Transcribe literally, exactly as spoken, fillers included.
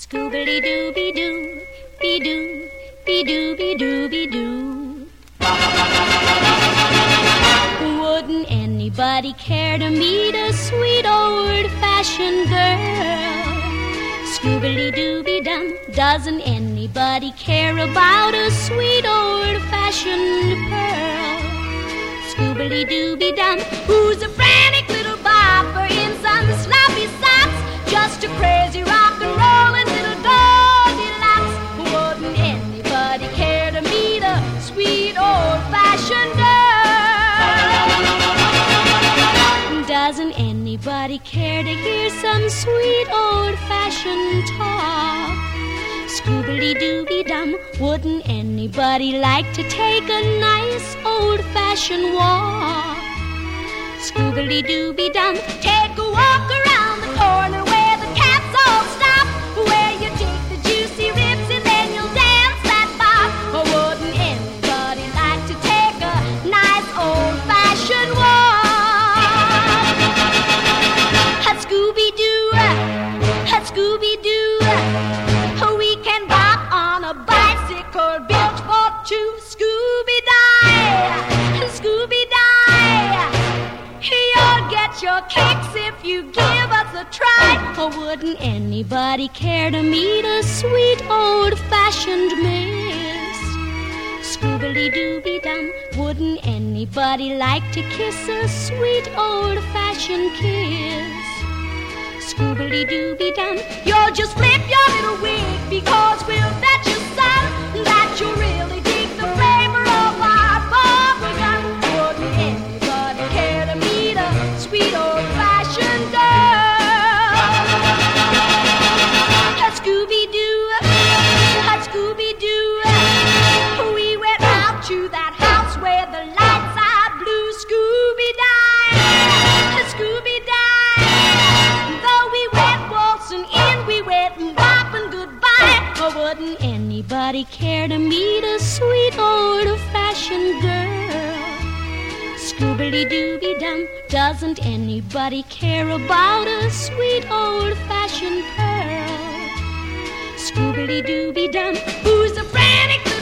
Scooby-Dooby-Doo, be-doo, be-doo-be-doo, be-doo. Wouldn't anybody care to meet a sweet old-fashioned girl? Scooby-Dooby-Dum, doesn't anybody care about a sweet old-fashioned pearl? Scooby-Dooby-Dum, who's a frantic little bopper in some sloppy socks, just a crazy rock and rollin' little Goldilocks. Wouldn't anybody care to meet a sweet old-fashioned girl? Doesn't anybody care to hear some sweet old-fashioned talk? Scooby-Dooby-Dum, wouldn't anybody like to take a nice old-fashioned walk? Scooby-Dooby-Dum, take a walk around the corner where the cats all stop, where you take the juicy ribs and then you'll dance that bop. Or wouldn't anybody like to take a nice old-fashioned walk? Ha Scooby-Doo, ha Scooby-Doo, we can bop on a bicycle built for two. Scooby-Dye, Scooby-Dye, you'll get your kicks if you give us a try. Or wouldn't anybody care to meet a sweet old-fashioned miss? Scooby-Dooby-Dum, wouldn't anybody like to kiss a sweet old-fashioned kiss? Scooby-Dooby-Dum, you'll just flip your little wig, because we'll bet you some that you really dig the flavor of our bubble gum. Wouldn't anybody care to meet a sweet old-fashioned girl? Ha Scooby-Doo, ha Scooby-Doo, we went out to that house where the lights are blue. Scooby-Dye, ha Scooby-Dye, though we went waltzing in, we went bopping goodbye. Or wouldn't anybody care to meet a sweet old-fashioned girl? Scooby-Dooby-Dum, doesn't anybody care about a sweet old-fashioned pearl? Scooby-Dooby-Dum, who's a frantic